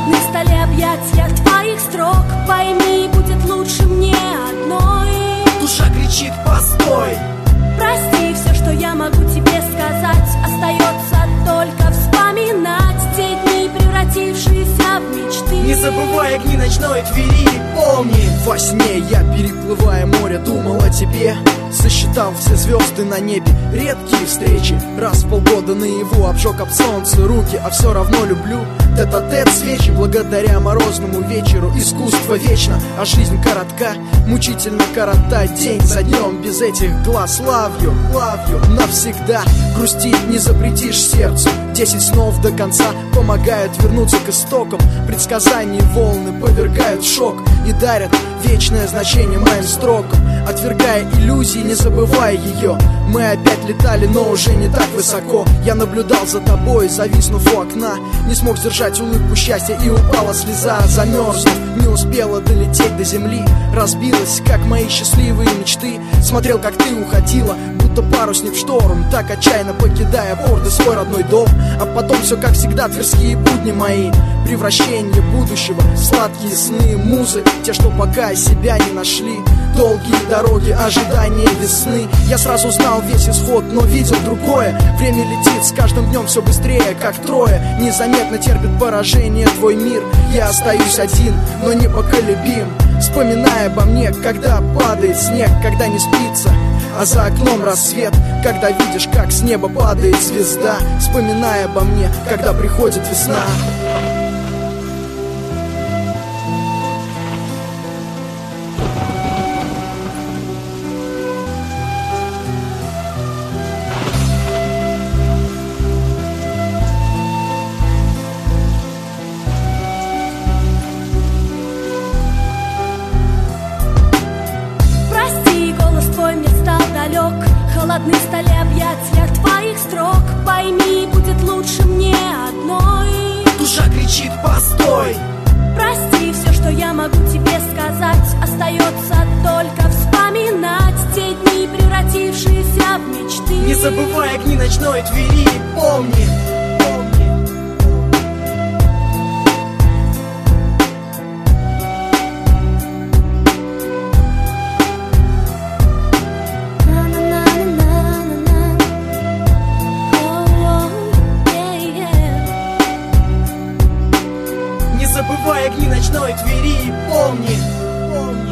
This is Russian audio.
Холодны стали объятия твоих строк. Пойми, будет лучше мне одной. Душа кричит: постой! Прости, все, что я могу тебе сказать, остается только вспоминать те дни, превратившиеся в мечты. Не забывай огни ночной Твери, помни. Во сне я, переплывая море, думал о тебе. Сосчитал все звезды на небе, редкие встречи. Раз в полгода наяву обжег об солнце руки, а все равно люблю. Тет-а-тет свечи, благодаря морозному вечеру. Искусство вечно, а жизнь коротка, мучительно коротать день за днем. Без этих глаз love you, навсегда. Грустить не запретишь сердцу. 10 снов до конца помогают вернуться к истокам. Предсказания волны повергают в шок и дарят вечное значение моим строкам. Отвергая иллюзии, не забывая ее. Мы опять летали, но уже не так высоко. Я наблюдал за тобой, зависнув у окна. Не смог сдержать улыбку счастья, и упала слеза. Замерзнув, не успела долететь до земли. Разбилась, как мои счастливые мечты. Смотрел, как ты уходила, будто парусник в шторм, так отчаянно покидая порт и свой родной дом. А потом все как всегда, тверские будни мои. Превращение будущего, сладкие сны, музы, те, что пока себя не нашли. Долгие дороги, ожидания весны. Я сразу знал весь исход, но видел другое. Время летит с каждым днем все быстрее, как трое. Незаметно терпит поражение твой мир. Я остаюсь один, но непоколебим, вспоминая обо мне, когда падает снег, когда не спится, а за окном рассвет. Когда видишь, как с неба падает звезда, вспоминая обо мне, когда приходит весна. Холодны стали объятия твоих строк. Пойми, будет лучше мне одной. Душа кричит: постой! Прости, все, что я могу тебе сказать, остается только вспоминать те дни, превратившиеся в мечты. Не забывай огни ночной Твери, помни. Не забывай огни ночной Твери, помни.